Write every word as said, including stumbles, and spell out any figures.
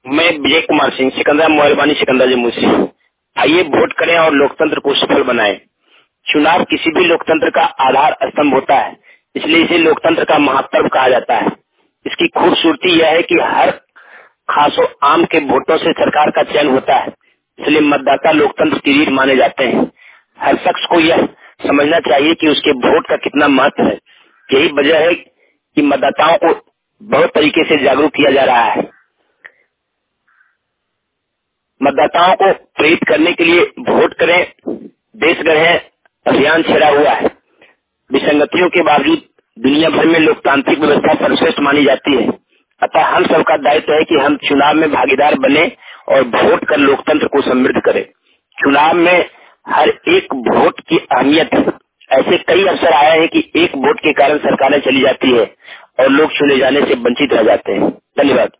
मैं विजय कुमार सिंह, सिकंदरा मोहरबानी, सिकंदरा जम्मू से। आइए वोट करें और लोकतंत्र को सफल बनाएं। चुनाव किसी भी लोकतंत्र का आधार स्तंभ होता है, इसलिए इसे लोकतंत्र का महापर्व कहा जाता है। इसकी खूबसूरती यह है कि हर खासो आम के वोटों से सरकार का चयन होता है, इसलिए मतदाता लोकतंत्र की रीढ़ माने जाते हैं। हर शख्स को यह समझना चाहिए कि उसके वोट का कितना महत्व है। यही वजह है कि मतदाताओं को बहुत तरीके से जागरूक किया जा रहा है। मतदाताओं को प्रेरित करने के लिए वोट करें, देश गढ़ें अभियान छेड़ा हुआ है। विसंगतियों के बावजूद दुनिया भर में लोकतांत्रिक व्यवस्था सर्वश्रेष्ठ मानी जाती है। अतः हम सबका दायित्व है कि हम चुनाव में भागीदार बने और वोट कर लोकतंत्र को समृद्ध करें। चुनाव में हर एक वोट की अहमियत है। ऐसे कई अवसर आए हैं कि एक वोट के कारण सरकारें चली जाती है और लोग चुने जाने से वंचित रह जाते हैं। धन्यवाद।